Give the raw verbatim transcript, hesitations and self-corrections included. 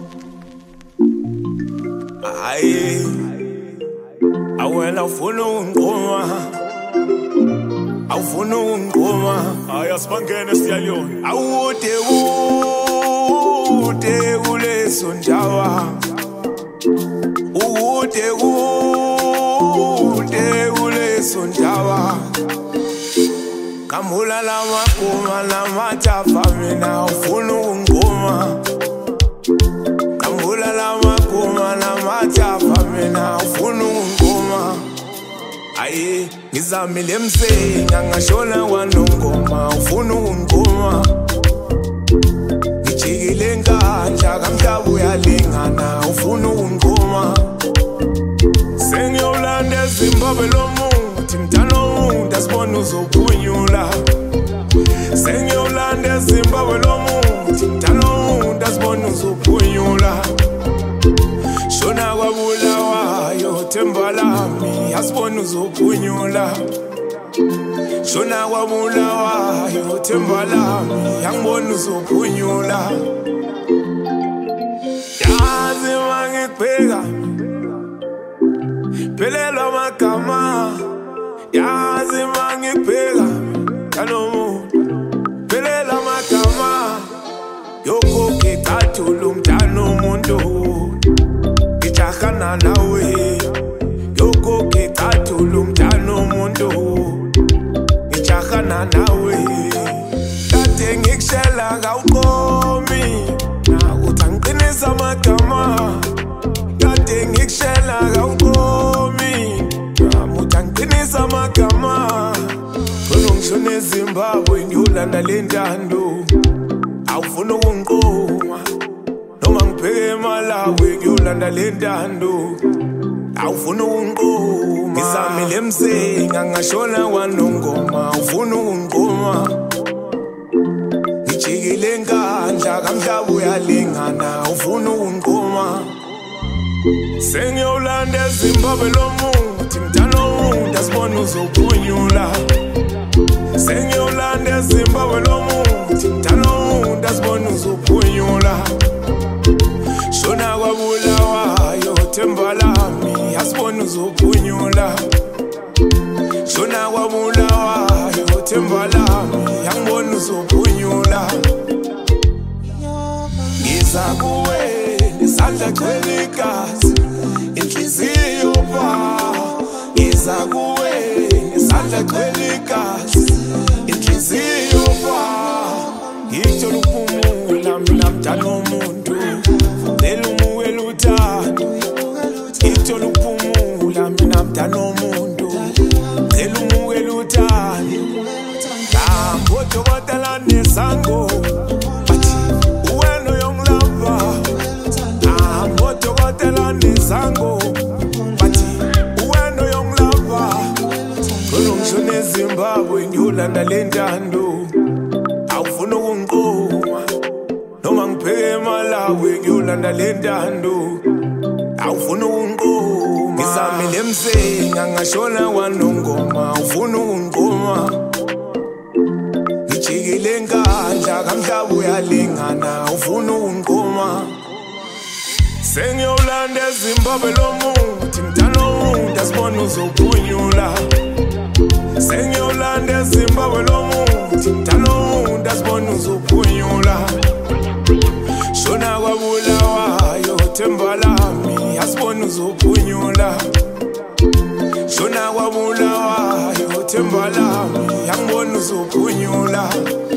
Aye, awela ufuna ungqoma, awufuna ungqoma. Aya sibangene siyaliyona. Awude ude kuleso ndawa, ude ude kuleso ndawa. Kamula la makuma la matafa mina ufuna ungqoma. Kamula la makuma la matafa mina ufuna ungqoma. Aye, ngizamile msenga ngashona wanongoma ufuna ungqoma. Ngijikile ngandla kamhlaba uyalingana ufuna ungqoma. Sengiyolanda eZimbabwe lo muthi mntana womuntu asibona uzophunyula. Sengiyolanda eZimbabwe lo muthi mntana womuntu asibona uzophunyula. Shona kwabulawayo themba lami asibona uzophunyula. Shona kwabulawayo themba lami angibona uzophunyula. Yazi mangibheka pelelwa magama, yazi mangibheka kanomuntu pelelwa magama. Yoko ngicathulo mntana womuntu ngijahana nawe. Yoko ngicathulo mntana womuntu ngijahana nawe. Kade ngikushela kawuqomi nakuthi angiqinisa amagama. Kade ngikushela kawuqomi namuthi angiqinisa amagama. Khona ngishona eZimbabwe ngiyolanda le ntando, awufuna ukungiqoma. Noma ngibheke eMalawi ngiyolanda le ntando, awufuna ukungiqoma. Ngizamile msenga ngashona wanongoma awufuna ukungiqoma. Ngijikile ngandla kamhlaba uyalingana awufuna ukungiqoma. Sengiyolanda eZimbabwe lo muthi mntana womuntu asibona uzophunyula. Sengiyolanda eZimbabwe lo muthi mntana womuntu asibona uzophunyula. Shona kwabulawayo themba lami asibona uzophunyula. Shona kwabulawayo themba lami angibona uzophunyula. Ngiza kuwe nesandla gcwele igazi, inhliziyo ba. Ngiza kuwe nesandla gcwele igazi, inhliziyo ba. Ngithola ukuphumula mina mntana womuntu, ngicela umukele uthando. Ngithola ukuphumula mina mntana womuntu, ngicela umukele uthando. Odokotela nesango bathi uwena uyongilava. Odokotela nesango bathi uwena uyongilava. Khona ngishona eZimbabwe ngiyolanda le ntando, awufuna ukungiqoma. Noma ngibheke eMalawi ngiyolanda le ntando, awufuna ukungiqoma. Ngizamile msenga ngashona wanongoma awufuna ukungiqoma. Ngijikile ngandla kamhlaba uyalingana awufuna ukungiqoma. Sengiyolanda eZimbabwe lo muthi mntana womuntu asibona uzophunyula. Sengiyolanda eZimbabwe lo muthi mntana womuntu asibona uzophunyula. Shona kwabulawayo themba lami asibona uzophunyula. Shona kwabulawayo themba lami angibona uzophunyula.